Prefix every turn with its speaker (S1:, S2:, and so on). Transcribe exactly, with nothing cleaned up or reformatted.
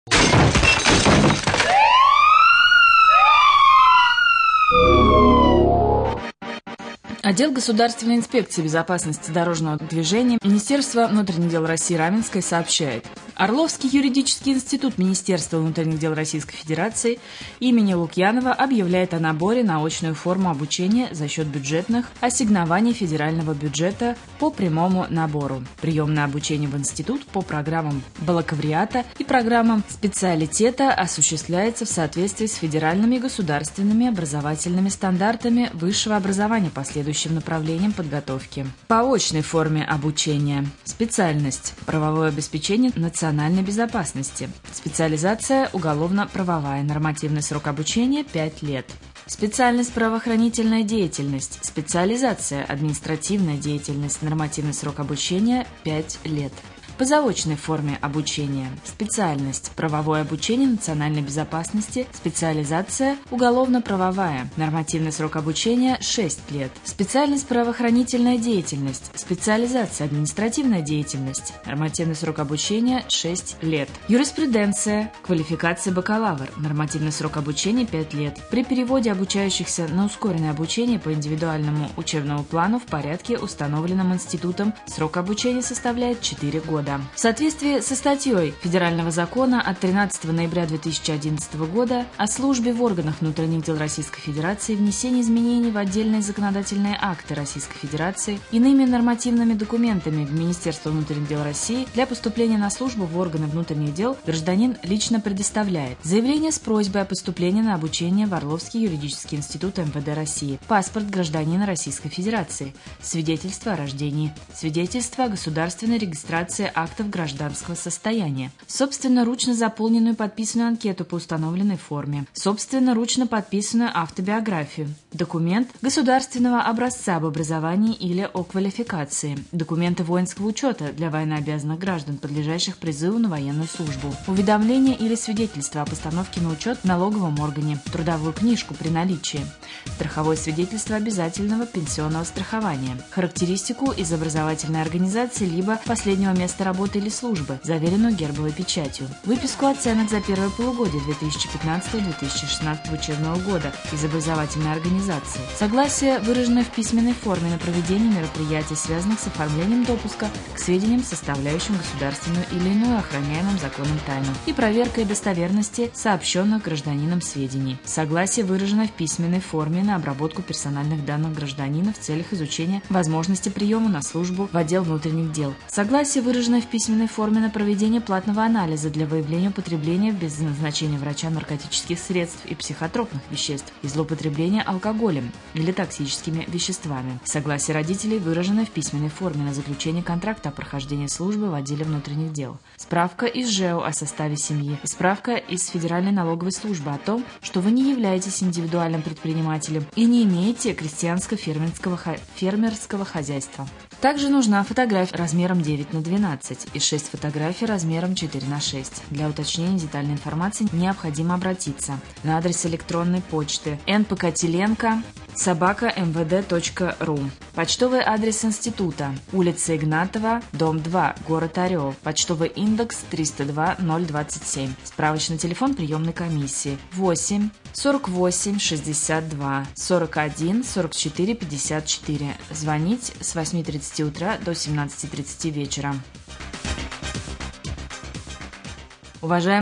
S1: Отдел Государственной инспекции безопасности дорожного движения Министерства внутренних дел России Раменской сообщает: Орловский юридический институт Министерства внутренних дел Российской Федерации имени Лукьянова объявляет о наборе на очную форму обучения за счет бюджетных ассигнований федерального бюджета по прямому набору. Приемное обучение в институт по программам бакалавриата и программам специалитета осуществляется в соответствии с федеральными и государственными образовательными стандартами высшего образования по следующим направлениям подготовки. По очной форме обучения. Специальность. Правовое обеспечение национальной безопасности. Специализация уголовно-правовая. Нормативный срок обучения пять лет. Специальность правоохранительная деятельность. Специализация административная деятельность. Нормативный срок обучения пять лет. По заочной форме обучения. Специальность правовое обучение национальной безопасности. Специализация уголовно-правовая. Нормативный срок обучения шесть лет. Специальность правоохранительная деятельность. Специализация административная деятельность. Нормативный срок обучения шесть лет. Юриспруденция. Квалификация бакалавр. Нормативный срок обучения пять лет. При переводе обучающихся на ускоренное обучение по индивидуальному учебному плану в порядке, установленном институтом, срок обучения составляет четыре года. В соответствии со статьей Федерального закона от тринадцатого ноября две тысячи одиннадцатого года о службе в органах внутренних дел Российской Федерации, внесение изменений в отдельные законодательные акты Российской Федерации иными нормативными документами в Министерство внутренних дел России для поступления на службу в органы внутренних дел гражданин лично предоставляет заявление с просьбой о поступлении на обучение в Орловский юридический институт эм вэ дэ России, паспорт гражданина Российской Федерации, свидетельство о рождении, свидетельство о государственной регистрации актов гражданского состояния, собственноручно заполненную подписанную анкету по установленной форме, собственноручно подписанную автобиографию, документ государственного образца об образовании или о квалификации, документы воинского учета для военнообязанных граждан, подлежащих призыву на военную службу, уведомление или свидетельство о постановке на учет в налоговом органе, трудовую книжку при наличии, страховое свидетельство обязательного пенсионного страхования, характеристику из образовательной организации либо последнего места работы или службы, заверенную гербовой печатью, выписку оценок за первое полугодие две тысячи пятнадцатого — две тысячи шестнадцатого учебного года из образовательной организации, согласие, выраженное в письменной форме на проведение мероприятий, связанных с оформлением допуска к сведениям, составляющим государственную или иную охраняемым законом тайну, и проверкой достоверности сообщенных гражданином сведений, согласие, выраженное в письменной форме на обработку персональных данных гражданина в целях изучения возможности приема на службу в отдел внутренних дел, согласие, выраженное в письменной форме на проведение платного анализа для выявления употребления без назначения врача наркотических средств и психотропных веществ и злоупотребления алкоголем или токсическими веществами. Согласие родителей, выраженное в письменной форме на заключение контракта о прохождении службы в отделе внутренних дел. Справка из ЖЭУ о составе семьи и справка из Федеральной налоговой службы о том, что вы не являетесь индивидуальным предпринимателем и не имеете крестьянско-фермерского фермерского хозяйства. Также нужна фотография размером девять на двенадцать и шесть фотографий размером четыре на шесть. Для уточнения детальной информации необходимо обратиться на адрес электронной почты эн пэ ка теленко собака эм вэ дэ точка ру. Почтовый адрес института: улица Игнатова, дом два, город Орел. Почтовый индекс триста два ноль двадцать семь. Справочный телефон приемной комиссии восемь сорок восемь шестьдесят два сорок один сорок четыре пятьдесят четыре. Звонить с восьми тридцати утра до семнадцати тридцати вечера. Уважаемые